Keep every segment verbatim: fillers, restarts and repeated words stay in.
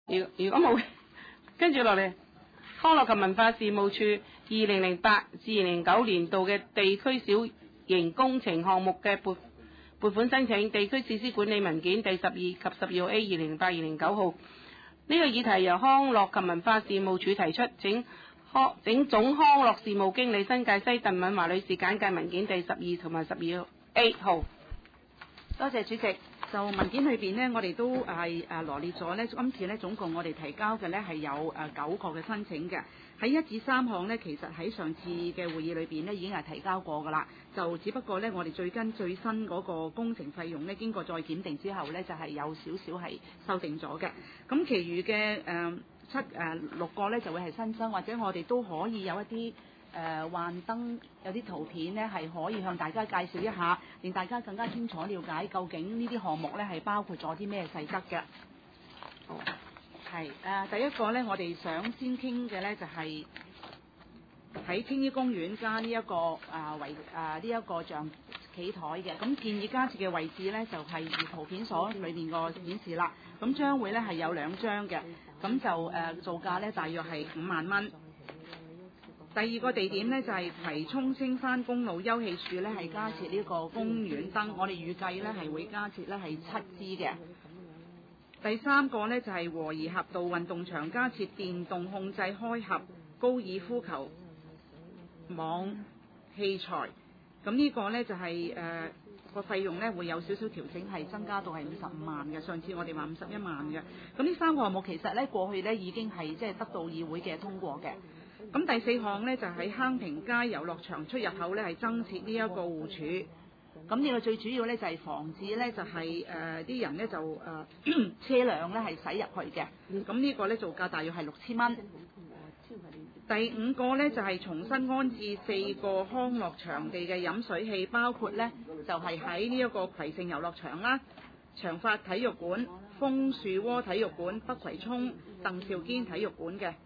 如如果冇，跟住落嚟，康樂及文化事務處二零零八至二零零九年度嘅地區小型工程項目嘅撥撥款申請，地區設施管理文件第十二及十二號 A 二零零八二零零九號。呢、這個議題由康樂及文化事務處提出，請康整總康樂事務經理新界西鄧敏華女士簡介文件第十二同埋十二號 A 號。 多謝主席。就文件裏邊呢，我哋都係誒羅列咗呢。今次呢，總共我哋提交嘅呢係有誒九個嘅申請嘅。喺一至三項呢，其實喺上次嘅會議裏邊呢已經係提交過㗎啦。就只不過呢，我哋最跟最新嗰個工程費用呢，經過再檢定之後呢，就係、是、有少少係修訂咗嘅。咁，其餘嘅誒、呃、七誒、呃、六個呢，就會係新增，或者我哋都可以有一啲。誒、呃、幻燈有啲圖片呢，係可以向大家介紹一下，令大家更加清楚了解究竟呢啲項目呢係包括咗啲咩細則嘅。好，係誒、呃、第一個呢，我哋想先傾嘅呢，就係喺青衣公園加呢、這、一個誒圍誒呢一個象棋台嘅。咁建議加設嘅位置呢，就係、是、如圖片所裏面個顯示啦。咁將會呢係有兩張嘅，咁就誒、呃、造價呢，大約係五萬蚊。第二個地點呢，就係、是、葵涌青山公路休憩處呢係加設呢個公園燈，我哋預計呢係會加設呢係七支嘅。第三個呢，就係、是、和宜合道運動場加設電動控制開合高爾夫球網器材，咁呢個呢，就係誒個費用呢會有少少調整，係增加到係五十五萬嘅。上次我哋話五十一萬嘅。咁呢三個項目其實呢過去呢已經係即係得到議會嘅通過嘅。咁第四項呢，就喺坑平街遊樂場出入口呢係增設呢一個護柱，咁呢個最主要呢，就係防止呢，就係誒啲人呢，就誒、呃、車輛呢係駛入去嘅，咁呢個呢，造價大約係六千蚊。第五個呢，就係重新安置四個康樂場地嘅飲水器，包括呢，就係喺呢一個葵盛遊樂場啦、長發體育館、楓樹窩體育館、北葵涌鄧肇堅體育館嘅。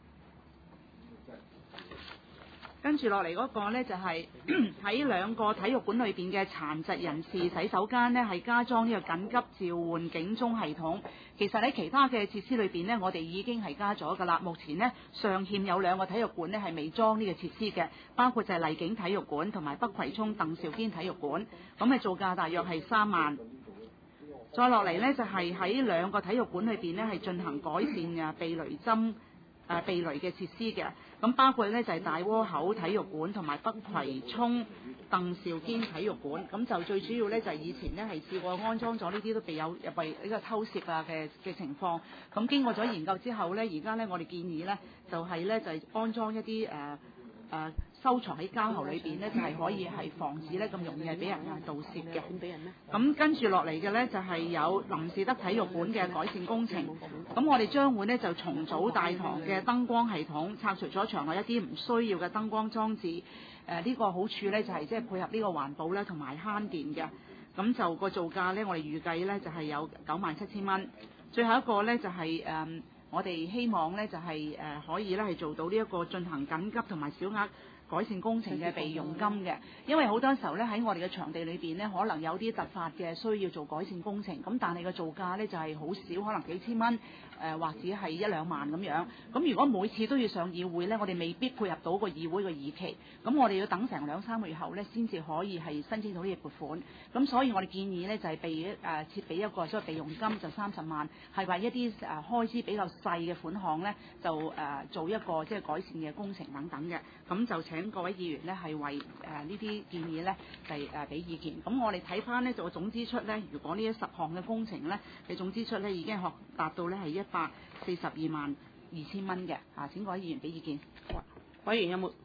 跟住落嚟嗰個呢，就係喺兩個體育館裏邊嘅殘疾人士洗手間呢係加裝呢個緊急召喚警鐘系統。其實喺其他嘅設施裏邊呢，我哋已經係加咗㗎啦。目前呢，尚欠有兩個體育館呢係未裝呢個設施嘅，包括就係麗景體育館同埋北葵涌鄧肇堅體育館。咁嘅造價大約係三萬。再落嚟呢，就係喺兩個體育館裏邊呢係進行改善啊避雷針。誒、呃、避雷嘅設施嘅，咁包括呢就係、是、大窩口體育館同埋北葵涌鄧肇堅體育館，咁就最主要呢，就係、是、以前呢係試過安裝咗呢啲都備有入為呢個偷竊啊嘅嘅情況，咁經過咗研究之後呢，而家呢我哋建議呢，就係、是、呢就係、是、安裝一啲誒。呃誒、呃、收藏喺膠喉裏邊呢，就係、是、可以係防止呢咁容易係俾人啊盜竊嘅。點俾人呢？咁跟住落嚟嘅呢，就係、是、有林士德體育館嘅改善工程。咁我哋將會呢，就重組大堂嘅燈光系統，拆除咗場內一啲唔需要嘅燈光裝置。誒、呃、呢、這個好處呢，就係即係配合呢個環保呢同埋慳電嘅。咁就個造價呢，我哋預計呢，就係、是、有九萬七千蚊。最後一個呢，就係、是、誒。呃我哋希望呢，就係、是、誒、呃、可以咧係做到呢一個進行緊急同埋小額改善工程嘅備用金嘅，因為好多時候咧喺我哋嘅場地裏邊咧，可能有啲突發嘅需要做改善工程，咁但係個造價咧就係、是、好少，可能幾千蚊誒、呃、或者係一兩萬咁樣。咁如果每次都要上議會咧，我哋未必配合到個議會嘅議期，咁我哋要等成兩三個月後咧，先至可以係申請到呢個撥款。咁所以我哋建議咧就係、是、備誒設備一個所謂備用金就三十萬，係為一啲誒、呃、開支比較細嘅款項咧，就誒、呃、做一個即係改善嘅工程等等嘅。咁就請各位議員呢係為誒呢啲建議呢係誒俾意見。咁我哋睇翻呢就個總支出呢，如果呢一十項嘅工程呢，嘅總支出呢已經係達到呢係一百四十二萬二千蚊嘅。啊，請各位議員俾意見。 委員有冇？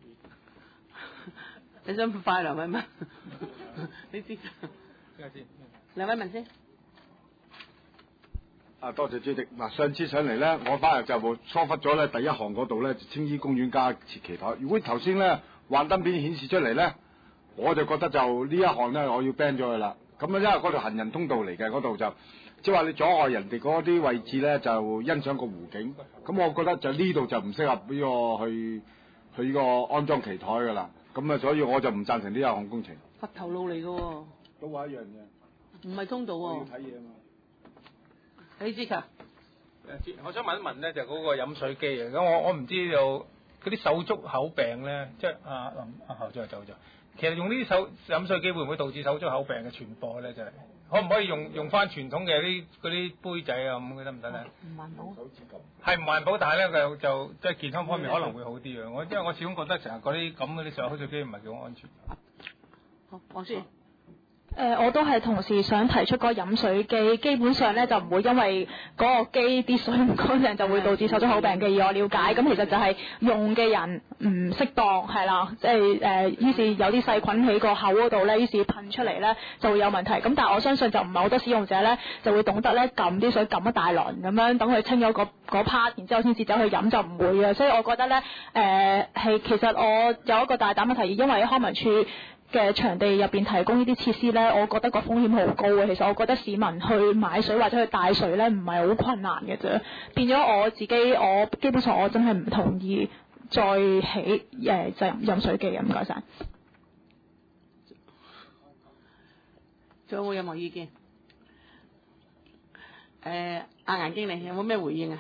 你想快梁偉文？你知？梁偉文先。 啊，多謝主席。嗱，上次上嚟咧，我反而就冇疏忽咗咧，第一行嗰度咧，青衣公園加設旗台。如果頭先咧幻燈片顯示出嚟咧，我就覺得就呢一行咧，我要 ban 咗佢啦。咁啊，因為嗰度行人通道嚟嘅，嗰度就即係話你阻礙人哋嗰啲位置咧，就欣賞個湖景。咁我覺得就呢度就唔適合呢個去去呢個安裝旗台噶啦。咁啊，所以我就唔贊成呢一項工程。 佛頭路嚟嘅喎。 都話一樣嘅。 唔係通道喎。 我要睇嘢啊嘛。 李志強， 我想問一問咧，就嗰、個飲水機啊，咁我我唔知有嗰啲手足口病咧，即係阿林阿校長走咗。其實用呢啲手飲水機會唔會導致手足口病嘅傳播咧？就係、可唔可以用用翻傳統嘅啲嗰啲杯仔啊咁得唔得咧？ 唔環保， 係唔環保，但係咧就就即係健康方面可能會好啲嘅。我因為我始終覺得成日嗰啲咁嗰啲手水機唔係幾好安全。 好，黃書。 誒、呃，我都係同時想提出嗰個飲水機，基本上咧就唔會因為嗰個機啲水唔乾淨就會導致手足口病嘅。以我了解，咁其實就係用嘅人唔適當，係啦，即係誒，於是有啲細菌喺個口嗰度咧，於是噴出嚟咧就會有問題。咁但係我相信就唔係好多使用者咧就會懂得咧撳啲水撳一大輪咁樣，等佢清咗嗰嗰 part，然之後先至走去飲就唔會嘅。所以我覺得咧誒係其實我有一個大膽嘅提議，因為康文署嘅場地入邊提供呢啲設施呢，我覺得個風險好高嘅。其實我覺得市民去買水或者去帶水呢，唔係好困難嘅啫。變咗我自己，我基本上我真係唔同意再起誒就飲水機嘅。唔該晒。 仲有冇任何意見？誒、呃，阿顏經理有冇咩回應啊？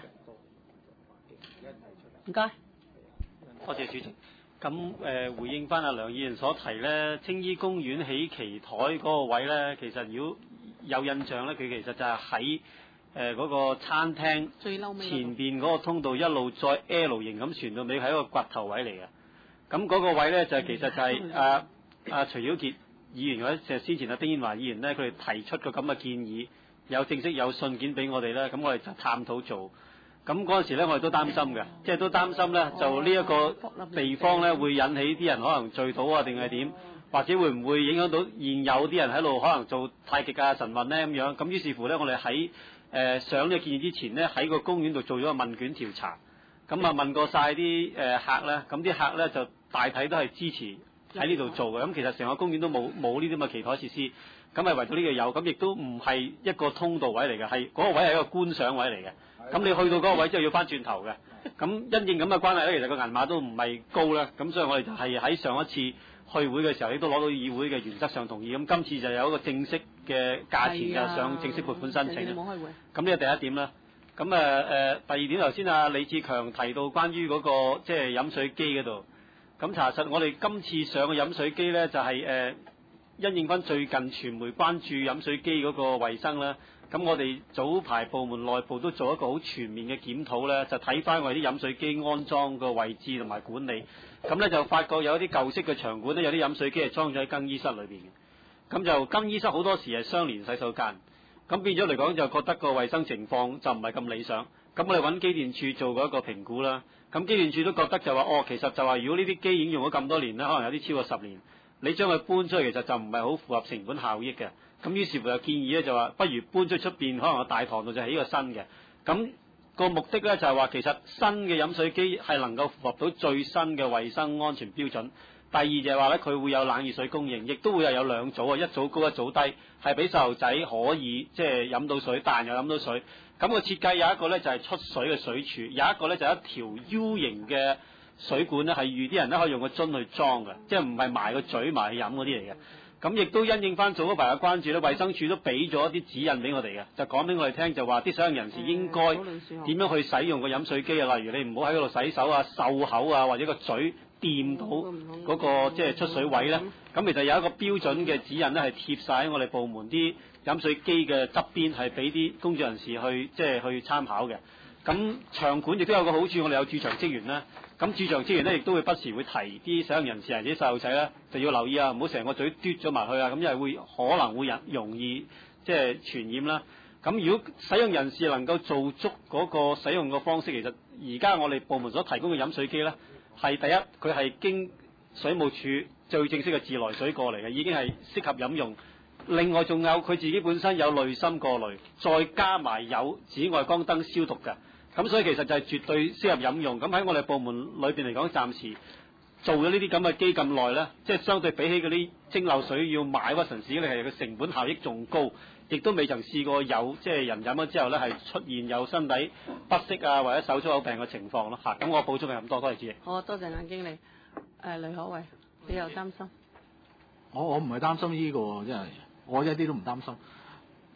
唔該。 多謝主席。咁誒、呃、回應翻阿梁議員所提咧，青衣公園起旗台嗰個位咧，其實如果有印象咧，佢其實就係喺誒嗰個餐廳最嬲尾前邊嗰個通道一路再 L 型咁傳到尾，係一個掘頭位嚟嘅。咁嗰個位咧就係、其實就係阿阿徐曉傑議員或者先前阿丁燕華議員咧，佢哋提出個咁嘅建議，有正式有信件俾我哋咧，咁我哋就探討做。咁嗰陣時咧，我哋都擔心嘅，即係都擔心咧，就呢一個地方咧，會引起啲人可能醉倒啊，定係點，或者會唔會影響到現有啲人喺度可能做太極啊、晨運咧咁樣。咁於是乎咧，我哋喺誒上呢個建議之前咧，喺個公園度做咗個問卷調查，咁啊問過晒啲誒客咧，咁啲客咧就大體都係支持喺呢度做嘅。咁其實成個公園都冇冇呢啲咁嘅旗台設施，咁係為咗呢個有，咁亦都唔係一個通道位嚟嘅，係嗰個位係一個觀賞位嚟嘅。咁你去到嗰個位之後要翻轉頭嘅，咁因應咁嘅關係咧，其實個銀碼都唔係高啦，咁所以我哋就係喺上一次去會嘅時候，亦都攞到議會嘅原則上同意，咁今次就有一個正式嘅價錢就上正式撥款申請。 冇開會。 咁呢個第一點啦，咁誒誒第二點頭先啊李志強提到關於嗰、那個即係、就是、飲水機嗰度，咁查實我哋今次上嘅飲水機咧就係、是、誒、呃、因應翻最近傳媒關注飲水機嗰個衞生啦。咁我哋早排部門內部都做一個好全面嘅檢討咧，就睇翻我哋啲飲水機安裝個位置同埋管理。咁咧就發覺有啲舊式嘅場館咧，有啲飲水機係裝咗喺更衣室裏邊嘅。咁就更衣室好多時係相連洗手間，咁變咗嚟講就覺得個衞生情況就唔係咁理想。咁我哋揾機電處做過一個評估啦。咁機電處都覺得就話哦，其實就話如果呢啲機已經用咗咁多年咧，可能有啲超過十年，你將佢搬出去其實就唔係好符合成本效益嘅。咁於是乎就建議咧就話，不如搬出出邊，可能個大堂度就起個新嘅。咁、那個目的咧就係話，其實新嘅飲水機係能夠符合到最新嘅衞生安全標準。第二就係話咧，佢會有冷熱水供應，亦都會有有兩組啊，一組高一組低，係俾細路仔可以即係飲到水，大人又飲到水。咁、那個設計有一個咧就係出水嘅水柱，有一個咧就係一條 U 型嘅水管咧，係預啲人咧可以用個樽去裝嘅，即係唔係埋個嘴埋去飲嗰啲嚟嘅。咁亦都因應翻早嗰排嘅關注咧，衛生署都俾咗一啲指引俾我哋嘅，就講俾我哋聽，就話啲使用人士應該點樣去使用個飲水機啊，例如你唔好喺嗰度洗手啊、漱口啊，或者個嘴掂到嗰個即係出水位咧。咁其實有一個標準嘅指引咧，係貼晒喺我哋部門啲飲水機嘅側邊，係俾啲工作人士去即係去參考嘅。咁場館亦都有個好處，我哋有駐場職員啦。咁駐場職員咧，亦都會不時會提啲使用人士或者啲細路仔咧，就要留意啊，唔好成個嘴嘟咗埋去啊，咁因為會可能會容易即係傳染啦。咁如果使用人士能夠做足嗰個使用嘅方式，其實而家我哋部門所提供嘅飲水機咧，係第一佢係經水務署最正式嘅自來水過嚟嘅，已經係適合飲用。另外仲有佢自己本身有濾芯過濾，再加埋有紫外光燈消毒嘅。咁所以其實就係絕對適合飲用。咁喺我哋部門裏邊嚟講，暫時做咗呢啲咁嘅機咁耐咧，即係相對比起嗰啲蒸餾水要買屈臣氏咧，係個成本效益仲高，亦都未曾試過有即係人飲咗之後咧係出現有身體不適啊或者手足口病嘅情況咯嚇。咁我補充係咁多，多謝主席。 好，多謝顏經理。誒、呃，雷可慧，你又擔心？ 我我唔係擔心呢、這個，真係我一啲都唔擔心。誒、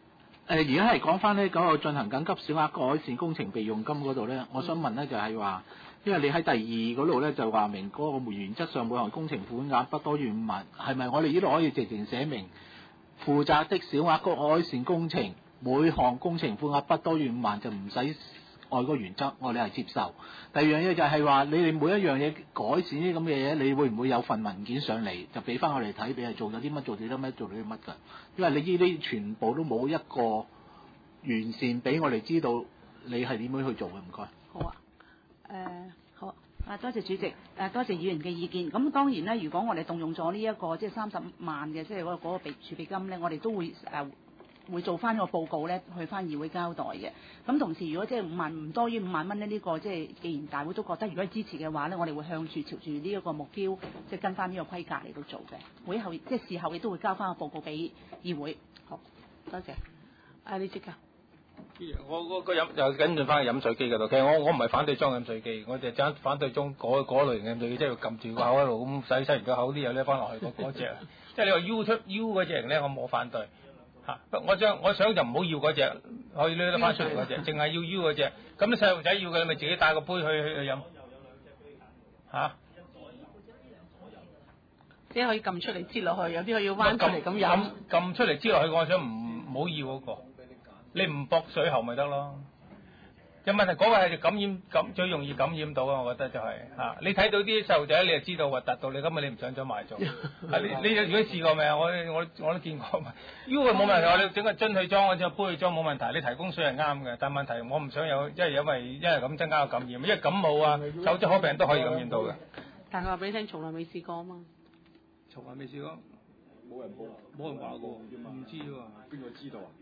而家係講翻呢嗰個進行緊急小額改善工程備用金嗰度咧，我想問咧就係話，因為你喺第二嗰度咧就話明嗰個原則上每項工程款額不多於五萬，係咪我哋呢度可以直情寫明負責的小額改善工程每項工程款額不多於五萬就唔使按個原則，我哋係接受。第二樣嘢就係話，你哋每一樣嘢改善呢啲咁嘅嘢，你會唔會有份文件上嚟就俾翻我哋睇，你係做咗啲乜，做咗啲乜，做咗啲乜㗎？因為你呢啲全部都冇一個完善俾我哋知道你係點樣去做嘅，唔該。 好啊，誒、呃、好啊，多謝主席，誒、呃、多謝議員嘅意見。咁當然咧，如果我哋動用咗呢一個即係三十萬嘅即係嗰個嗰個備儲備金咧，我哋都會誒。呃會做翻個報告咧，去翻議會交代嘅。咁同時，如果即係五萬唔多於五萬蚊咧，呢、這個即係既然大會都覺得如果支持嘅話咧，我哋會向住朝住呢一個目標，即係跟翻呢個規格嚟到做嘅。會後即係事後亦都會交翻個報告俾議會。好，多謝。啊，你即刻。 我我個飲又跟進翻個飲水機嗰度，其實我我唔係反對裝飲水機，我就真反對裝嗰嗰類型嘅飲水機，即係要撳住個口喺度咁洗洗完個口啲嘢咧翻落去嗰嗰隻。即係你話 U 出 U 嗰隻咧，我冇反對。嚇！我想我想就唔好要嗰隻，可以攞得翻出嚟嗰隻，淨係要 U 嗰隻。咁啲細路仔要嘅，你咪自己帶個杯去去去飲。嚇！ 即係可以撳出嚟擠落去，有啲可以要彎出嚟咁飲。 撳撳出嚟擠落去，我想唔唔好要嗰個。你唔駁水喉咪得咯？有問題嗰個係感染感最容易感染到啊！我覺得就係、是、嚇、啊，你睇到啲細路仔，你就知道核突到你根本你唔想再買咗。啊！你你如果試過未啊？我我我都見過。U 冇問題，我你整個樽去裝，或者杯去裝冇問題。你提供水係啱嘅，但問題我唔想有，因為因為因為咁增加個感染，因為感冒啊、手足口病都可以感染到嘅。 但係話俾你聽，從來未試過啊嘛。 從來未試過。冇人報，冇人話過，唔知喎。邊個知道啊？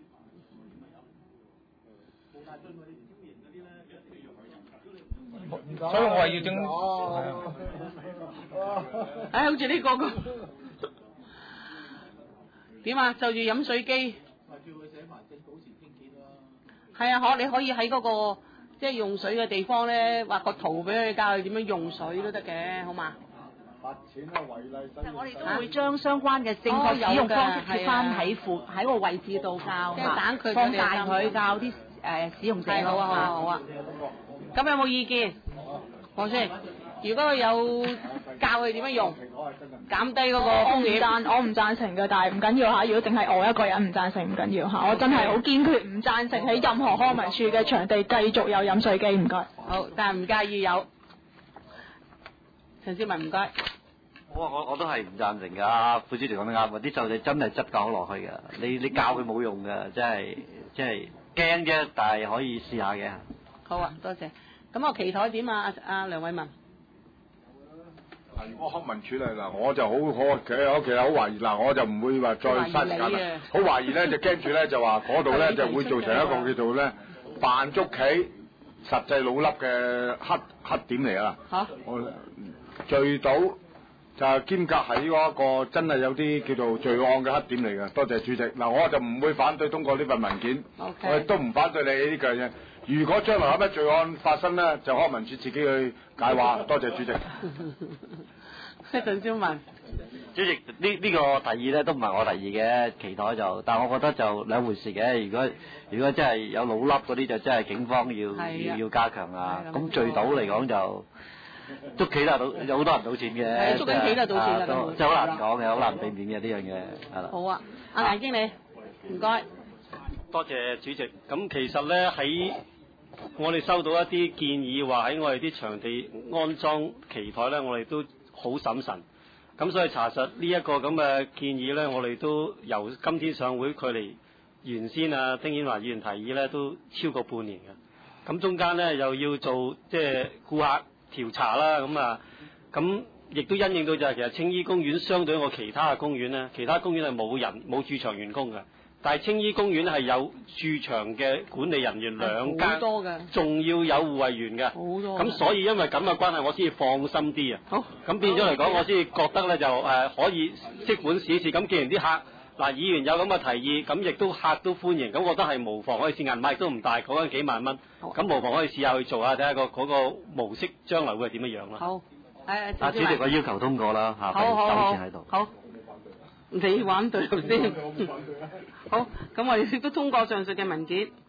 所以我話要整， 唉、哎，好似呢、這個咁點啊？就住飲水機，係啊，可你可以喺嗰、那個即係用水嘅地方咧畫個圖俾佢，教佢點樣用水都得嘅，好嘛？罰錢啊！違例使用。 我哋都會將相關嘅正確使用方式貼翻喺附喺個位置度教， 即係等佢放大佢教啲誒使用者。 好啊好啊好啊！咁有冇意見？講先。如果佢有教佢點樣用，減低嗰個風險。 贊我唔贊成嘅，但係唔緊要嚇。如果淨係我一個人唔贊成，唔緊要嚇。我真係好堅決唔贊成喺任何康文署嘅場地繼續有飲水機。唔該。 好，但係唔介意有。陳志文唔該。 我我我都係唔贊成㗎，副主席講得啱，啲細路仔真係執教落去㗎，你你教佢冇用㗎，真係真係驚啫，但係可以試下嘅。 好啊，多謝。咁我期待點啊？阿阿梁偉文。 嗱，如果康文署咧，嗱，我就好好，其實我其實好懷疑，嗱，我就唔會話再嘥時間啦。好懷疑咧，就驚住咧，就話嗰度咧就會造成一個叫做咧扮捉棋，實際老笠嘅黑黑點嚟啊！嚇，我聚到就係兼夾喺嗰一個真係有啲叫做罪案嘅黑點嚟嘅。多謝主席。嗱，我就唔會反對通過呢份文件， Okay. 我亦都唔反對你呢句嘢。如果將來有咩罪案發生咧，就康文署自己去解話。多謝主席。 陳超文， 主席呢呢、這個提議咧都唔係我提議嘅，期待就，但係我覺得就兩回事嘅。如果如果真係有老笠嗰啲，就真係警方要、啊、要要加強啊。咁聚賭嚟講就捉棋都係賭，有好多人賭錢嘅。 捉緊棋都係賭錢㗎， 都真係好難講嘅，好難避免嘅呢樣嘢係啦。 好啊，阿顏經理，唔該。 多謝主席。咁其實咧喺我哋收到一啲建議，話喺我哋啲場地安裝棋台咧，我哋都好審慎。咁所以查實呢一個咁嘅建議咧，我哋都由今天上會距離原先啊丁顯華議員提議咧，都超過半年嘅。咁中間咧又要做即係顧客調查啦，咁啊咁亦都因應到就係其實青衣公園相對我其他嘅公園咧，其他公園係冇人冇駐場員工嘅。但係青衣公園係有駐場嘅管理人員兩間，仲要有護衛員嘅，好多。咁所以因為咁嘅關係，我先至放心啲啊。好。咁變咗嚟講，我先至覺得咧就誒、呃、可以即管試試。咁既然啲客嗱議員有咁嘅提議，咁亦都客都歡迎，咁我覺得係無妨可以試，銀碼亦都唔大，講緊幾萬蚊。咁無妨可以試下去做下，睇下個嗰個模式將來會係點樣樣啦。 好。誒、呃， 啊，主席個要求通過啦嚇，第九次喺度。 好。 你反對頭先。好，咁我哋亦都通過上述嘅文件。